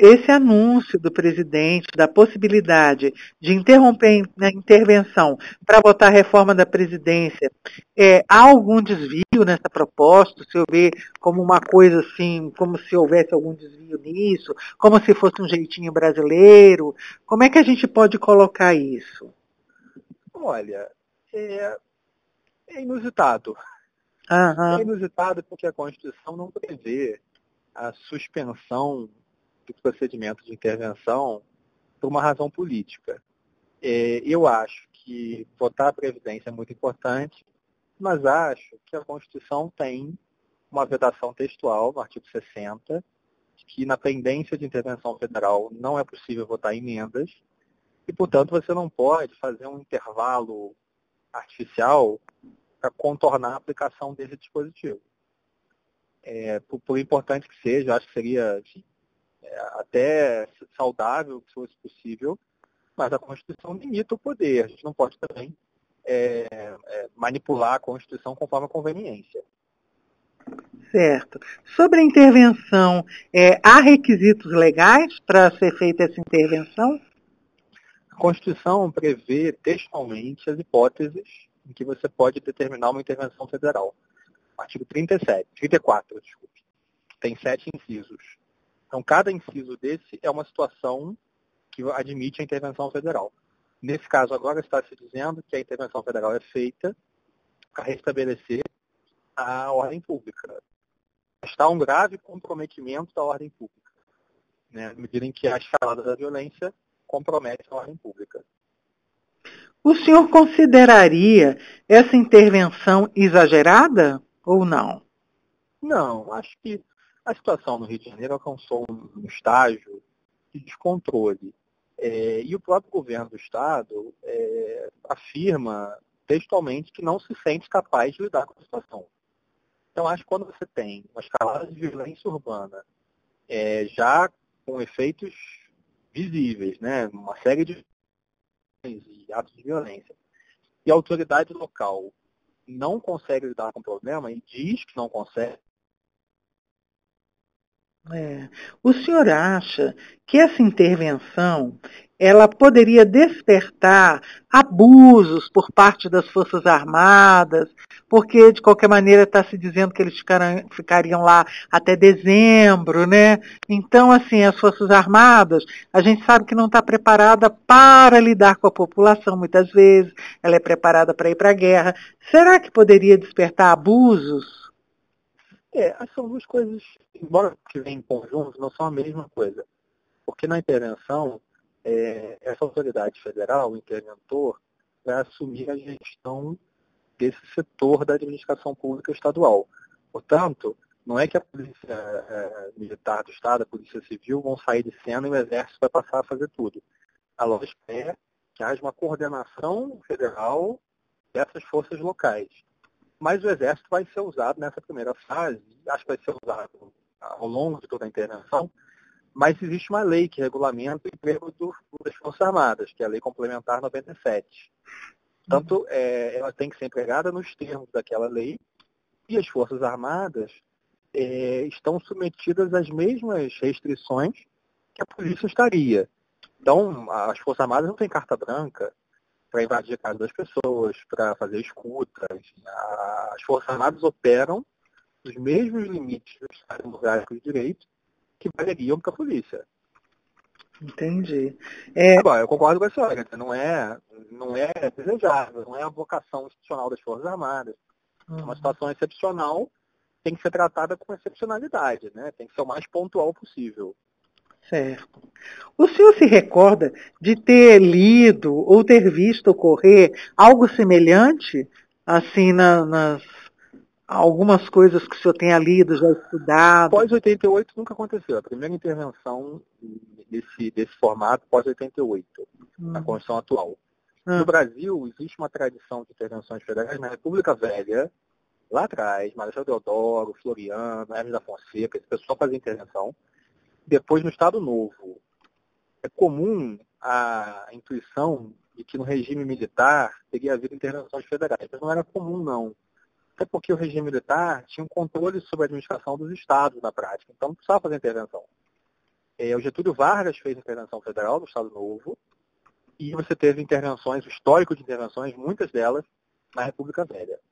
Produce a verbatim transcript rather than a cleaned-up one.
esse anúncio do presidente da possibilidade de interromper a intervenção para votar a reforma da Previdência, é, há algum desvio nessa proposta? O senhor vê como uma coisa assim, como se houvesse algum desvio nisso, como se fosse um jeitinho brasileiro? Como é que a gente pode colocar isso? Olha, é, é inusitado. Uhum. É inusitado porque a Constituição não prevê a suspensão do procedimento de intervenção por uma razão política. É, eu acho que votar a Previdência é muito importante, mas acho que a Constituição tem uma vedação textual, no artigo sessenta, que na pendência de intervenção federal não é possível votar emendas, e, portanto, você não pode fazer um intervalo artificial para contornar a aplicação desse dispositivo. É, por, por importante que seja, acho que seria enfim, é, até saudável que fosse possível, mas a Constituição limita o poder. A gente não pode também é, é, manipular a Constituição conforme a conveniência. Certo. Sobre a intervenção, é, há requisitos legais para ser feita essa intervenção? A Constituição prevê textualmente as hipóteses em que você pode determinar uma intervenção federal. Artigo trinta e sete, trinta e quatro, desculpe. Tem sete incisos. Então, cada inciso desse é uma situação que admite a intervenção federal. Nesse caso, agora está se dizendo que a intervenção federal é feita para restabelecer a ordem pública. Está um grave comprometimento da ordem pública, né, na medida em que a escalada da violência compromete a ordem pública. O senhor consideraria essa intervenção exagerada ou não? Não, acho que a situação no Rio de Janeiro alcançou um estágio de descontrole. É, e o próprio governo do Estado é, afirma textualmente que não se sente capaz de lidar com a situação. Então, acho que quando você tem uma escalada de violência urbana é, já com efeitos visíveis, né, uma série de e atos de violência, e a autoridade local não consegue lidar com o problema e diz que não consegue. É. O senhor acha que essa intervenção ela poderia despertar abusos por parte das Forças Armadas, porque de qualquer maneira está se dizendo que eles ficaram, ficariam lá até dezembro, né? Então, assim, as Forças Armadas, a gente sabe que não está preparada para lidar com a população muitas vezes, ela é preparada para ir para a guerra. Será que poderia despertar abusos? É, são duas coisas, embora que vêm em conjunto, não são a mesma coisa. Porque na intervenção, é, essa autoridade federal, o interventor, vai assumir a gestão desse setor da administração pública estadual. Portanto, não é que a polícia é, militar do Estado, a polícia civil vão sair de cena e o exército vai passar a fazer tudo. A lógica é que haja uma coordenação federal dessas forças locais. Mas o exército vai ser usado nessa primeira fase, acho que vai ser usado ao longo de toda a intervenção, mas existe uma lei que regulamenta o emprego do, das Forças Armadas, que é a Lei Complementar noventa e sete. Portanto, é, ela tem que ser empregada nos termos daquela lei, e as Forças Armadas é, estão submetidas às mesmas restrições que a polícia estaria. Então, as Forças Armadas não têm carta branca para invadir a casa das pessoas, para fazer escuta. Enfim, as Forças Armadas operam nos mesmos limites do Estado Democrático de Direito que valeriam para a polícia. Entendi. É... Agora, eu concordo com a senhora, não é, não é desejável, não é a vocação institucional das Forças Armadas. Uhum. É uma situação excepcional, tem que ser tratada com excepcionalidade, né? Tem que ser o mais pontual possível. Certo. O senhor se recorda de ter lido ou ter visto ocorrer algo semelhante, assim, na, nas algumas coisas que o senhor tenha lido, já estudado? Pós oitenta e oito nunca aconteceu. A primeira intervenção desse, desse formato pós oitenta e oito, hum. na Constituição atual. Hum. No Brasil, existe uma tradição de intervenções federais na República Velha, lá atrás, Marechal Deodoro, Floriano, Hermes da Fonseca, esse pessoal fazia intervenção. Depois, no Estado Novo, é comum a intuição de que no regime militar teria havido intervenções federais, mas não era comum, não. Até porque o regime militar tinha um controle sobre a administração dos estados na prática, então não precisava fazer intervenção. É, o Getúlio Vargas fez intervenção federal no Estado Novo, e você teve intervenções, o histórico de intervenções, muitas delas, na República Velha.